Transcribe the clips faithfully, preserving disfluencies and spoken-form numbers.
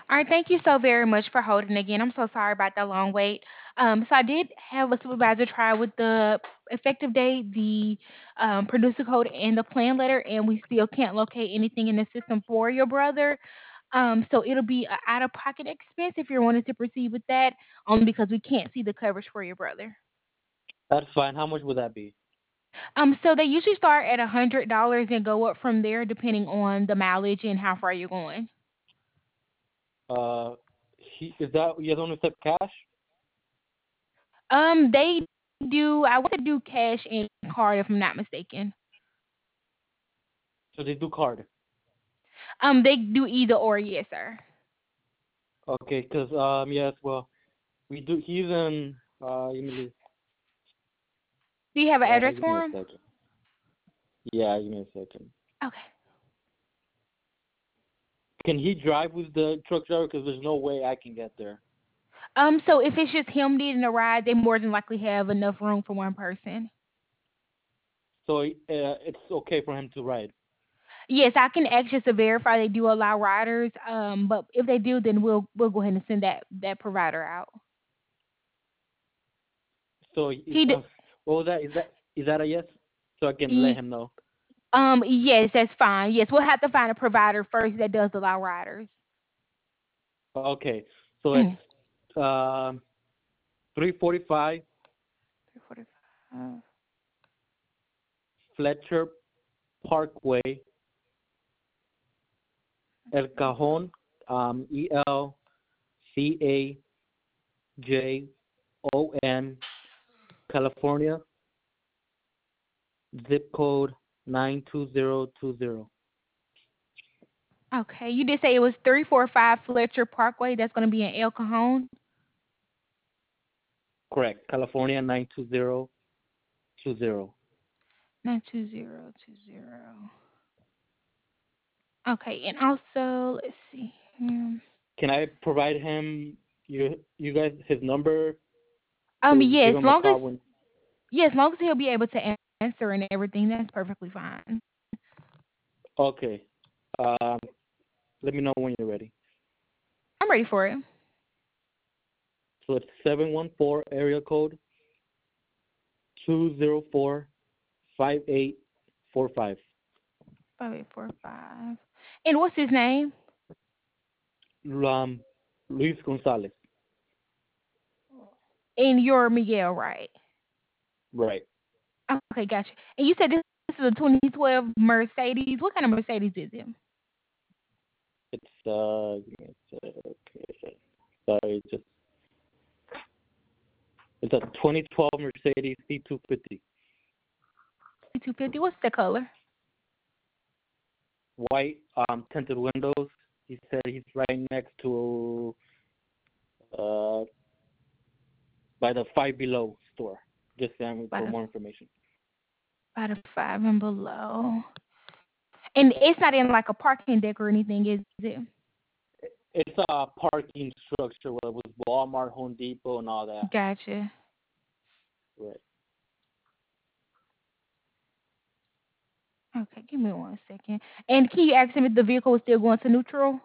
All right, thank you so very much for holding again. I'm so sorry about the long wait. Um, so I did have a supervisor try with the effective date, the um, producer code, and the plan letter, and we still can't locate anything in the system for your brother. Um, so it'll be an out-of-pocket expense if you're wanting to proceed with that, only because we can't see the coverage for your brother. That's fine. How much would that be? Um, so they usually start at a hundred dollars and go up from there, depending on the mileage and how far you're going. Uh, he, is that you don't accept cash? Um, they do. I want to do cash and card if I'm not mistaken. So they do card. Um, they do either or, yes, sir. Okay, 'cause um yes, well we do. He's in. Uh, give me Do you have an uh, address give me for a them? second. Yeah, give me a second. Okay. Can he drive with the truck driver? 'Cause there's no way I can get there. Um, so if it's just him needing a ride, they more than likely have enough room for one person. So uh, it's okay for him to ride. Yes, I can ask just to verify they do allow riders. Um, but if they do, then we'll we'll go ahead and send that that provider out. So is, He d- uh, what was that? Is that is that a yes? So I can let y- him know. um yes, that's fine. Yes, we'll have to find a provider first that does allow riders. Okay, so it's um three forty-five three forty-five. Fletcher Parkway, El Cajon, um, E L C A J O N, California, zip code nine two zero two zero. Okay, you did say it was three forty-five Fletcher Parkway. That's going to be in El Cajon. Correct. California nine two zero two zero. nine two zero two zero. Okay, and also, let's see here. Can I provide him you you guys his number Um, to give yes, him a long as call when? yes, long as he'll be able to answer and everything, that's perfectly fine. Okay. Um, let me know when you're ready. I'm ready for it. So it's seven one four area code two zero four five eight four five. Five eight four five. And what's his name? Um, Luis Gonzalez. And you're Miguel, right? Right. Okay, gotcha. And you said this is a twenty twelve Mercedes. What kind of Mercedes is it? It's uh, give me a sec. Okay. Sorry, just it's a twenty twelve Mercedes C two fifty. C two fifty. What's the color? White, um, tinted windows. He said he's right next to uh by the Five Below store. Just um, By for the more information. by the five and below. And it's not in like a parking deck or anything, is it? It's a parking structure with with Walmart, Home Depot, and all that. Gotcha. Right. Okay, give me one second. And can you ask him if the vehicle is still going to neutral?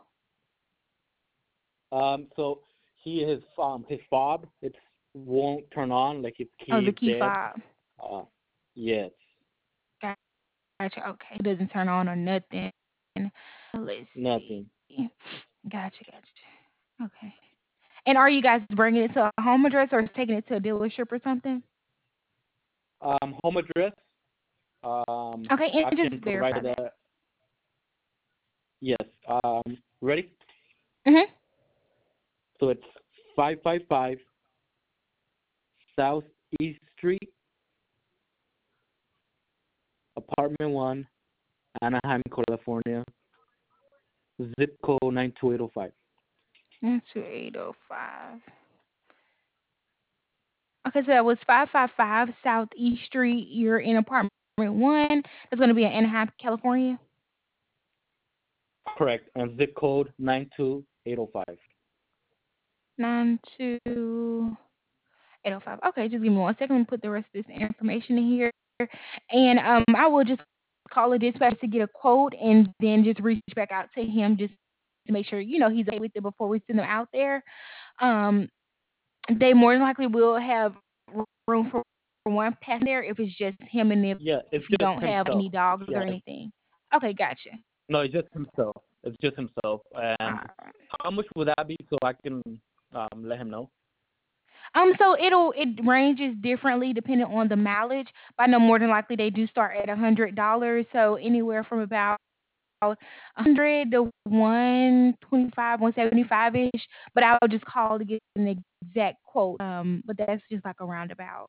Um. So he his um his fob it won't turn on like his Oh, key the is key dead. fob. Uh. Yes. Gotcha. Okay, it doesn't turn on or nothing. Let's see. Nothing. Gotcha, gotcha. Okay. And are you guys bringing it to a home address or taking it to a dealership or something? Um. Home address. Um. Okay, and I just can provide verify that. that. Yes. Um. Ready? Mhm. So it's five five five South East Street, apartment one, Anaheim, California, zip code nine two eight zero five. One two eight oh five. Okay, so that was five five five Southeast Street. You're in apartment one. That's going to be in Anaheim, California. Correct. And zip code nine two eight zero five. Nine two eight oh five. Okay, just give me one second. Let me put the rest of this information in here, and um, I will just call a dispatch to get a quote, and then just reach back out to him just to make sure you know he's okay with it before we send them out there. Um, they more than likely will have room for one passenger if it's just him and if Yeah, if it's you just don't have himself. any dogs or Yeah, it's, anything. Okay, gotcha. no, it's just himself. It's just himself. All And right. how much would that be so I can um let him know? Um, so it'll it ranges differently depending on the mileage. But I know more than likely they do start at a hundred dollars. So anywhere from about a hundred to one twenty five, one seventy five ish. But I'll just call to get an exact quote. Um, but that's just like a roundabout.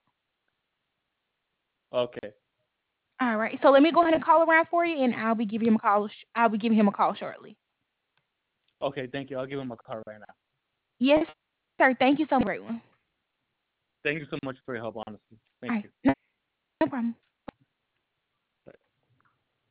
Okay. All right. So let me go ahead and call around for you, and I'll be giving him a call. sh- I'll be giving him a call shortly. Okay, thank you. I'll give him a call right now. Yes, sir. Thank you so much. Great one. Thank you so much for your help, honestly. All Thank right. you. No, no problem.